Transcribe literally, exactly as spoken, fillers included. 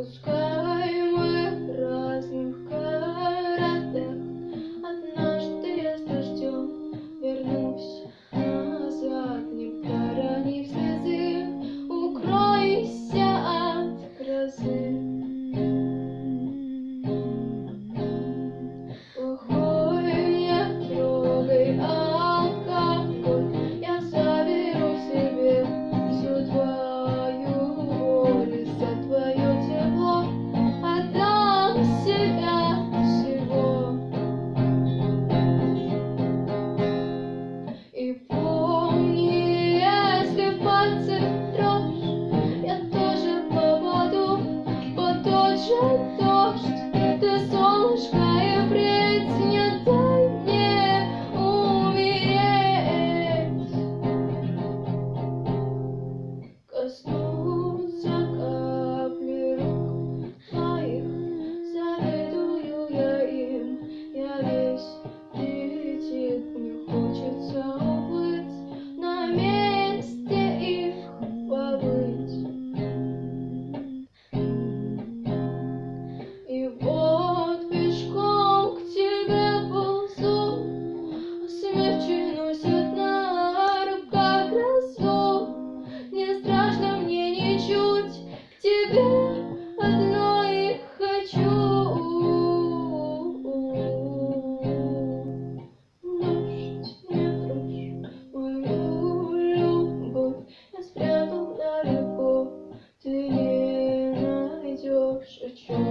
Пускай мы в разных городах, однажды я с дождем вернусь назад, не проронив слезы, укройся от грозы. Плохой не трогай алкоголь, я заберу себе всю твою боль, за твое тепло отдам себя всего. И помни, если пальцы дрожь, я тоже попаду под тот же дождь. Ты солнышко, и впредь не дай мне умереть. Коснуться капли рук твоих, завидую я им, я весь летит, мне хочется уплыть, на месте их побыть. И вот пешком к тебе ползу, смерчи носят на руках грозу. Не страшно мне ничуть, к тебе одной хочу. Дождь, не трожь мою любовь, я спрятал далеко, ты не найдешь.